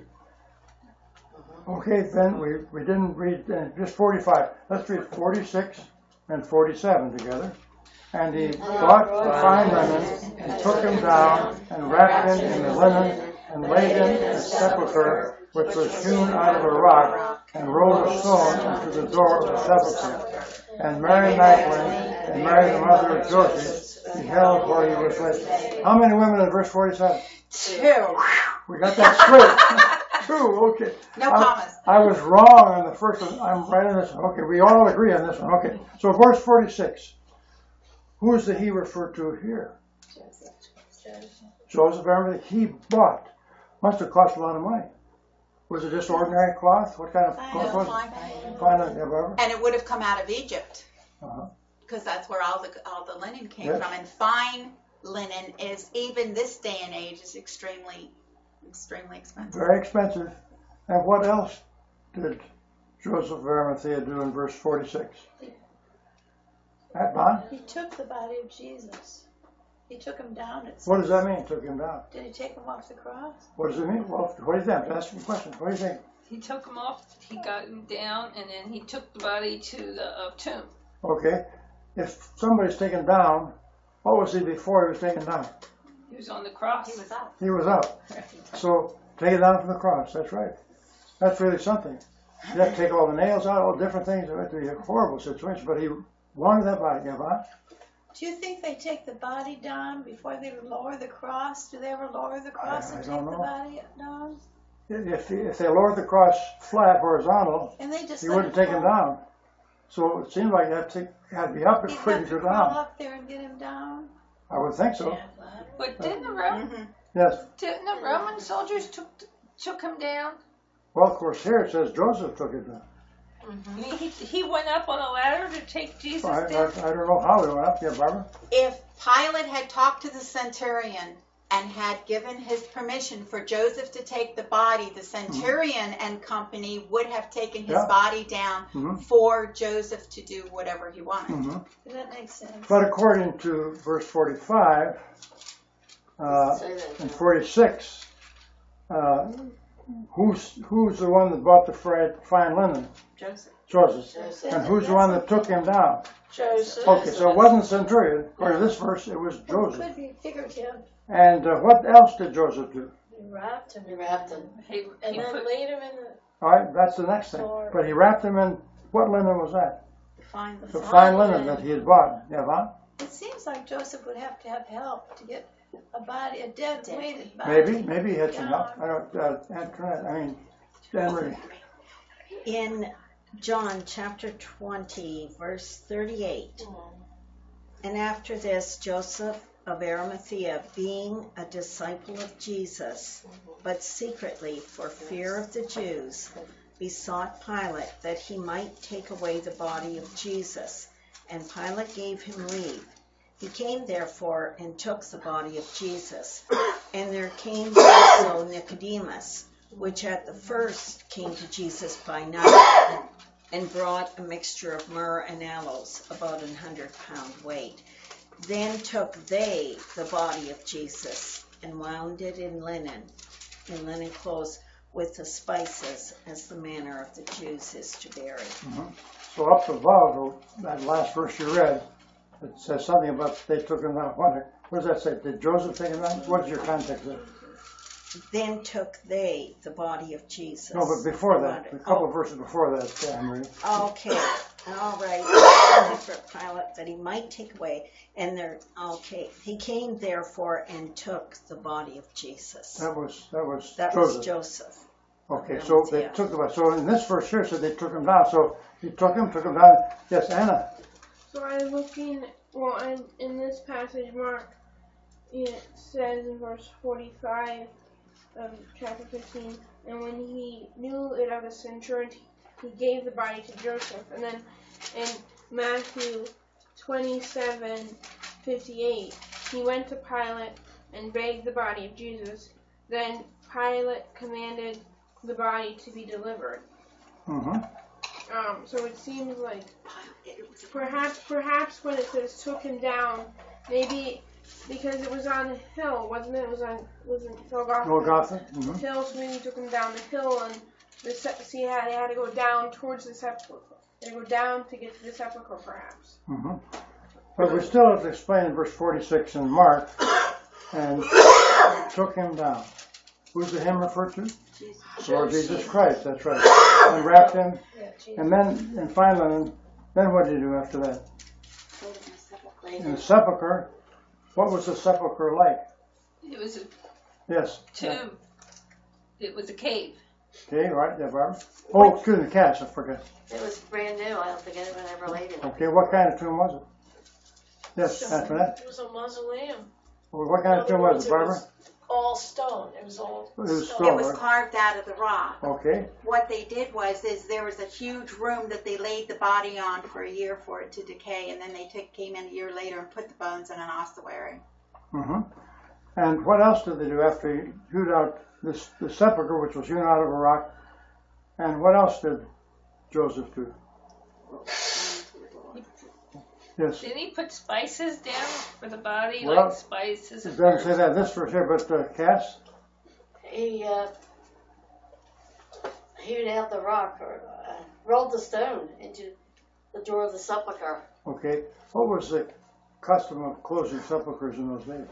Okay, then we, we didn't read uh, just forty-five. Let's read forty-six and forty-seven together. And he bought the fine linen and took him down and wrapped him in the linen and laid him in a sepulchre which was hewn out of a rock and rolled a stone into the door of the sepulchre. And Mary Magdalene and Mary the mother of Joseph beheld where he was laid. How many women in verse forty-seven? Two. We got that straight. Two, okay. No I, commas. I was wrong on the first one. I'm right on this one. Okay, we all agree on this one. Okay, so verse forty-six. Who is the he referred to here? Joseph of Arimathea. He bought. Must have cost a lot of money. Was it just ordinary cloth? What kind of cloth was it? Fine linen, yeah, Barbara? And it would have come out of Egypt Uh-huh. because that's where all the all the linen came Yes. from. And fine linen is even this day and age is extremely extremely expensive. Very expensive. And what else did Joseph of Arimathea do in verse forty-six? At Bon? He took the body of Jesus. He took him down. It What does says. that mean, took him down? Did he take him off the cross? What does it mean? Well, what do you think? Ask me a question. What do you think? He took him off. He got him down, and then he took the body to the uh, tomb. Okay. If somebody's taken down, what was he before he was taken down? He was on the cross. He was up. He was up. So, taken down from the cross. That's right. That's really something. You have to take all the nails out, all different things. It would be a horrible situation. But he wanted that body, yeah, Bob? Do you think they take the body down before they lower the cross? Do they ever lower the cross I- I and don't take the know. body down? If, if they lowered the cross flat, horizontal, And they just he let wouldn't it take him fall? down. So it seemed like that take, had to be up You'd before you have could to go crawl down. up there and get him down? I would think so. But didn't the Roman Mm-hmm. Yes. didn't the Roman soldiers took took him down? Well, of course, here it says Joseph took it down. I mean, he he went up on a ladder to take Jesus I, I, down. I don't know how he went up. Yeah, Barbara? If Pilate had talked to the centurion and had given his permission for Joseph to take the body, the centurion and company would have taken his Yeah. body down Mhm. for Joseph to do whatever he wanted. Mm-hmm. That makes sense. But according to verse forty-five uh, and forty-six, uh, who's who's the one that bought the fri- fine linen? Joseph. Joseph. Joseph. And who's the one that took him down? Joseph. Okay, so it wasn't centurion. According to this verse, it was It Joseph. could be figurative. And uh, what else did Joseph do? He wrapped him. He wrapped him. He, And he then put, laid him in the All right, that's the next thing. But he wrapped him in, what linen was that? Fine. The fine linen that he had bought. Yeah, Von? It seems like Joseph would have to have help to get a body, a dead weighted body. Maybe, maybe he had some down. help. I don't, uh, Antoinette, I mean, Henry. In John chapter twenty, verse thirty-eight, and after this, Joseph of Arimathea, being a disciple of Jesus, but secretly for fear of the Jews, besought Pilate that he might take away the body of Jesus. And Pilate gave him leave. He came therefore and took the body of Jesus. And there came also Nicodemus, which at the first came to Jesus by night, and brought a mixture of myrrh and aloes, about an hundred pound weight. Then took they the body of Jesus, and wound it in linen, in linen clothes, with the spices, as the manner of the Jews is to bury. Mm-hmm. So up above, that last verse you read, it says something about they took him down. What, what does that say? Did Joseph take him down? What's your context there? Then took they the body of Jesus. No, but before that, Brought a it- couple of verses before that, Anne Marie. Okay, all right. For Pilate that he might take away, and there. Okay, he came therefore and took the body of Jesus. That was that was That Joseph. was Joseph. Okay, so they Yeah. took him. So in this verse here, said they took him down. So he took him, took him down. Yes, Anna. So I'm looking, well, in, in this passage, Mark, it says in verse forty-five of chapter fifteen, and when he knew it of the centurion, he gave the body to Joseph. And then in Matthew twenty-seven fifty-eight, he went to Pilate and begged the body of Jesus. Then Pilate commanded the body to be delivered. Mm-hmm. Um, so it seems like perhaps, perhaps when it says took him down, maybe because it was on a hill, wasn't it? It was on, wasn't Golgotha? Golgotha. Mm-hmm. Hill, so maybe he took him down the hill, and the se- see how they had to go down towards the sepulchre. They go down to get to the sepulchre, perhaps. Mm-hmm. But we still have to explain in verse forty-six in Mark, and took him down. Who's the him referred to? Jesus. Lord Jesus Christ, that's right. And wrapped him. Yeah, Jesus. And then, and finally, then what did he do after that? In the sepulchre, what was the sepulchre like? It was a Yes. tomb. It was a cave. Okay, right, yeah, Barbara. Oh, excuse me, Cass, I forgot. It was brand new. I don't think anyone ever laid in it. Okay, what kind of tomb was it? Yes, after that. It was a mausoleum. Well, what kind of tomb was it, Barbara? All stone. It was all It was It stone, was right? carved out of the rock. Okay. What they did was, is there was a huge room that they laid the body on for a year for it to decay, and then they took, came in a year later and put the bones in an ossuary. Mm-hmm. And what else did they do after he hewed out this the sepulchre, which was hewn out of a rock? And what else did Joseph do? Yes. Didn't he put spices down for the body, Well, like spices? It and doesn't say herbs? that in this verse here, but uh, Cass? He uh, hewed out the rock, or uh, rolled the stone into the door of the sepulchre. Okay. What was the custom of closing sepulchres in those days?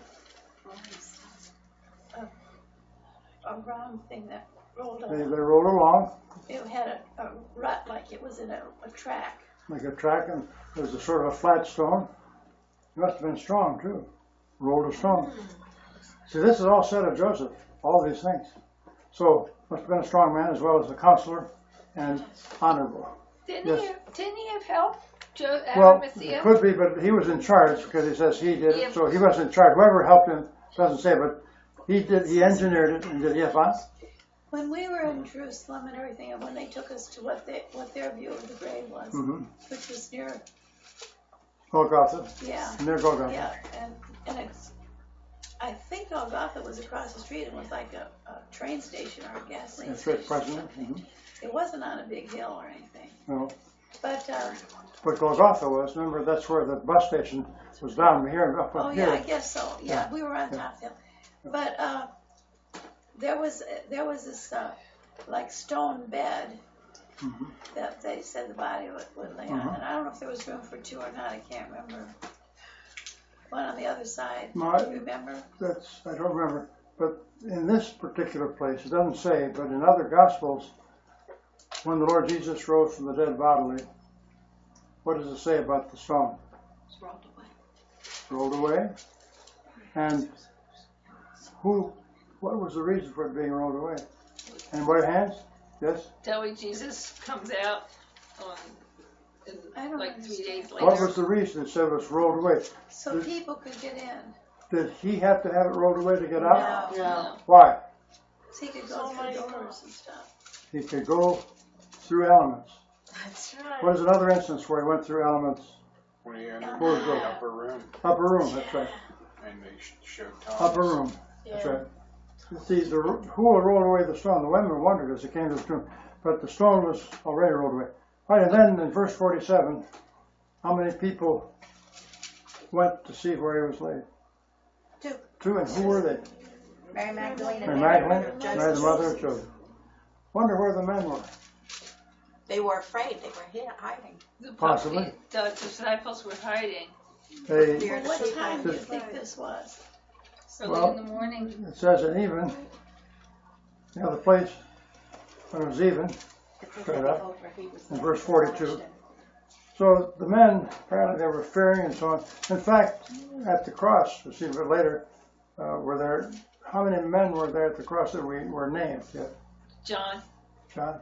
A round thing that rolled They, they up. rolled along It had a, a rut like it was in a, a track. like a track, and there was a sort of a flat stone. It must have been strong, too. Rolled a stone. See, this is all said of Joseph, all these things. So, must have been a strong man as well as a counselor and honorable. Didn't Yes. he? Have, didn't he have help? Joe Well, Arimathea? it could be, but he was in charge because he says he did Yeah. it, so he was in charge. Whoever helped him doesn't say, but he did. He engineered it and did. Yes, Lon? When we were in Jerusalem and everything, and when they took us to what they, what their view of the grave was, Mm-hmm. which was near, Golgotha. yeah, Near Golgotha. yeah, and and it's, I think Golgotha was across the street. It was like a, a train station or a gasoline That's station. right, President. Mm-hmm. It wasn't on a big hill or anything, No. but. Uh, But Golgotha was. Remember, that's where the bus station was down here, up Oh up yeah, here. I guess so. Yeah, Yeah. we were on Yeah. top hill, but uh, there was there was this uh, like stone bed Mm-hmm. that they said the body would, would lay on, Mhm. and I don't know if there was room for two or not. I can't remember. One on the other side. No, I- Do you remember? That's, I don't remember. But in this particular place, it doesn't say, but in other Gospels, when the Lord Jesus rose from the dead bodily, what does it say about the stone? It's rolled away. Rolled away. And who, what was the reason for it being rolled away? And what hands? Yes? That way Jesus comes out on in, I don't like three days later. What was the reason it said it was rolled away? So people could get in. Did he have to have it rolled away to get out? No, no. Why? So he could go So through many doors and stuff. He could go through elements. That's right. What is another instance where he went through elements When he entered Where's the the- upper room Upper room, that's right. and they sh- showed Thomas. Upper room, that's Yeah. right. See, the, who rolled away the stone? The women wondered as they came to the tomb, but the stone was already rolled away. All right, and then in verse forty-seven, how many people went to see where he was laid? Two. Two, and who were they? Mary Magdalene and Mary Mary, Magdalene, mother of Joseph. Mary the mother of Joseph. Wonder where the men were. They were afraid. They were hid, hiding. The Possibly. The disciples were hiding They, Fear the What sheep time do you This- think this was? early Well- in the morning. it says at even, you know, the place when it was even, straight up, in verse forty-two. So the men, apparently they were fearing and so on. In fact, at the cross, we'll see a bit later, uh, were there, how many men were there at the cross that we were named yet? John. John?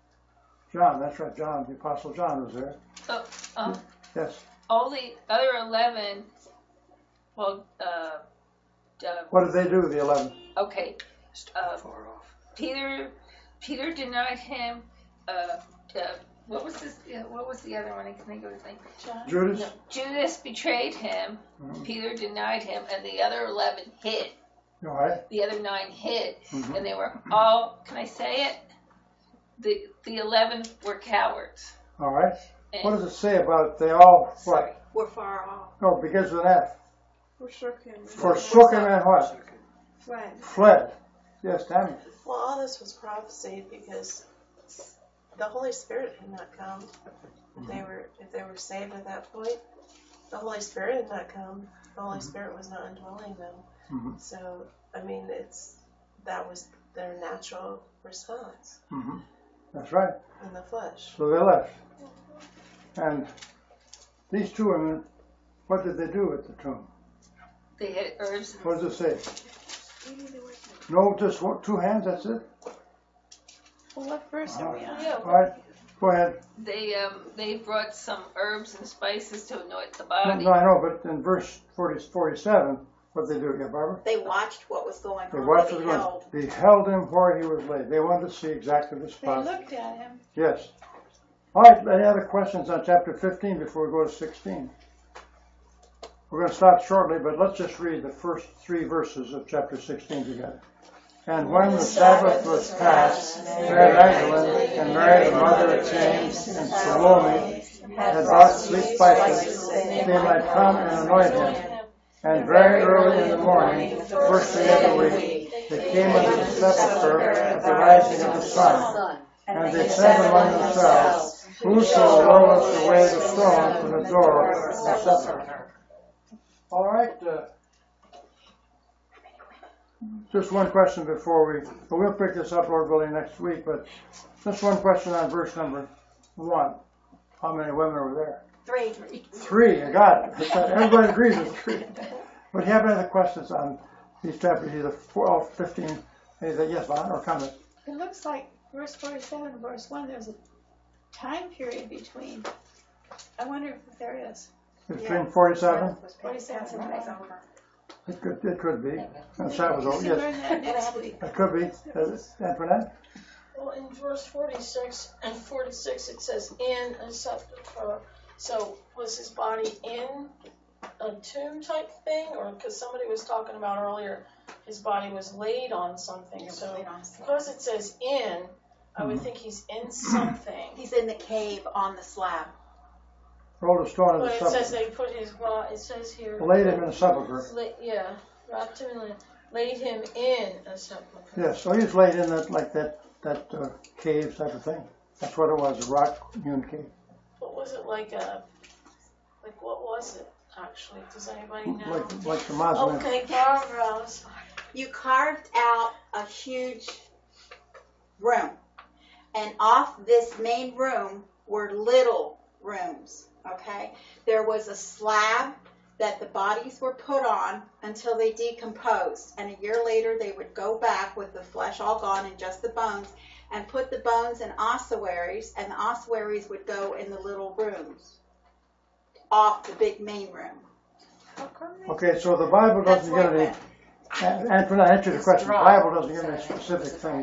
John, that's right, John, the Apostle John was there. Oh, um, Yes. all the other eleven. Well, uh, uh, What did they do, the eleven? okay. Uh, Far off. Peter, Peter denied him. Uh, uh, what was this? Yeah, what was the other one? I can think of his name. Judas? No, Judas betrayed him. Mhm. Peter denied him, and the other eleven hid. All right. The other nine hid, Mhm. and they were all. Can I say it? The the eleven were cowards. All right. And, What does it say about they all, Sorry. what? We're far off. No, it begins with an F. Forsook him. Forsook him and what? Fled. Fled. Yes, Tammy. Well, all this was prophesied because the Holy Spirit had not come. If they were, if they were saved at that point, the Holy Spirit had not come. The Holy Spirit was not indwelling them. Mhm. So, I mean, it's that was their natural response Mm-hmm. That's right. in the flesh. So they left. And these two women, what did they do at the tomb? They had herbs. What does it say? No, just one, two hands, that's it? Well, what verse are we on? All right, go ahead. They um they brought some herbs and spices to anoint the No, body. no, I know, but in verse forty, forty-seven, what did they do? Yeah, Barbara? They watched what was going They on. watched They what was beheld. going. They held him where he was laid. They wanted to see exactly the They spot. looked at him. Yes. All right, any other questions on chapter fifteen before we go to sixteen? We're going to stop shortly, but let's just read the first three verses of chapter sixteen together. And when the Sabbath was past, Mary Magdalene and Mary the mother of James and Salome had brought sweet spices, that they might come and anoint him. And very early in the morning, the first day of the week, they came unto the sepulchre at the rising of the sun. And they said among themselves, Whoso rolleth away the stone from the door of the sepulchre. All right. Uh, just one question before we, but we'll pick this up, Lord willing, next week. But just one question on verse number one. How many women were there? Three. Three. I got it. Everybody agrees with three. But do you have any other questions on these chapters, either twelve, fifteen, anything? Yes, Vaughn, or comment? It looks like verse forty-seven and verse one, there's a time period between. I wonder if there is. Between forty-seven? forty-seven and one. It could, it could be. And that was We over. should learn Yes, that next week. it could be. Uh, Antoinette? Well, in verse forty-six and forty-six, it says in a sepulchre. So was his body in a tomb type thing, or because somebody was talking about earlier, his body was laid on something. So because it says in, I would think he's in something. He's in the cave on the slab. Rolled a stone in But the it says sepulchre. they put his, well, it says here. Laid him in a sepulchre. La- yeah, wrapped him in, a- laid him in a sepulchre. Yes, so he was laid in that, like that, that uh, cave type of thing. That's what it was, a rock-hewn cave. What was it like a, like what was it actually? Does anybody know? Like, like the mausoleum. Okay, Barbara. You carved out a huge room, and off this main room were little rooms, okay? There was a slab that the bodies were put on until they decomposed, and a year later they would go back with the flesh all gone and just the bones, and put the bones in ossuaries, and the ossuaries would go in the little rooms off the big main room. Okay, so the Bible That's doesn't where give it any, went. and and for that answer the question, the Bible doesn't give any specific things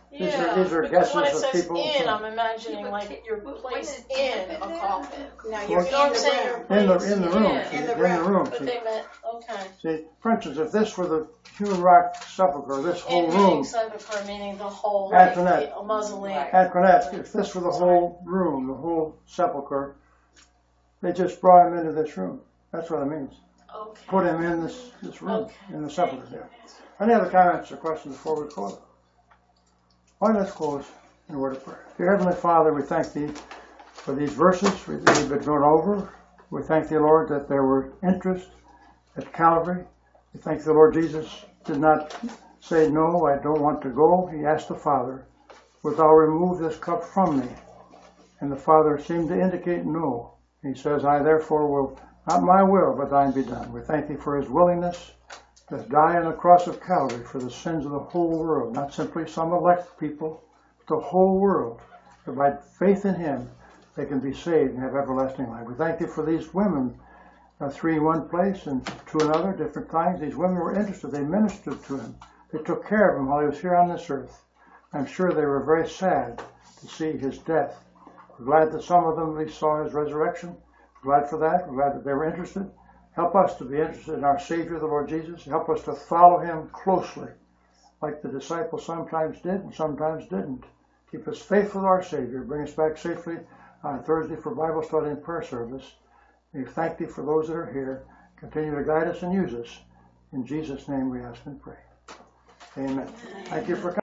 These are- Yeah, these are because when it guesses of says people, in, so- I'm imagining Yeah, but like ca- you're but placed when it- in a coffin. No, Well, you're You know what I'm in the saying? room. You're In the, placed in the room, in. see, In the in the room. room, But see. they meant, okay. See, for instance, if this were the human rock sepulchre, this whole In room, meaning sepulchre, meaning the whole, like, Antoinette. a mausoleum. Antoinette, if this were the whole room, the whole sepulchre, they just brought him into this room. That's what it means. Okay. Put him in this, this room, Okay. in the sepulchre there. Any other comments or questions before we close? Why, let's close in a word of prayer. Dear Heavenly Father, we thank Thee for these verses we've been going over. We thank Thee, Lord, that there were interest at Calvary. We thank Thee, Lord Jesus did not say, no, I don't want to go. He asked the Father, wilt Thou remove this cup from me? And the Father seemed to indicate no. He says, I therefore will, not my will, but Thine be done. We thank Thee for His willingness to die on the cross of Calvary for the sins of the whole world, not simply some elect people, but the whole world. That by faith in Him, they can be saved and have everlasting life. We thank Thee for these women, uh, three in one place and two in another, different times. These women were interested. They ministered to Him. They took care of Him while He was here on this earth. I'm sure they were very sad to see His death. We're glad that some of them at least saw His resurrection. We're glad for that. We're glad that they were interested. Help us to be interested in our Savior, the Lord Jesus. Help us to follow Him closely, like the disciples sometimes did and sometimes didn't. Keep us faithful to our Savior. Bring us back safely on Thursday for Bible study and prayer service. We thank Thee for those that are here. Continue to guide us and use us. In Jesus' name we ask and pray. Amen. Thank you for coming.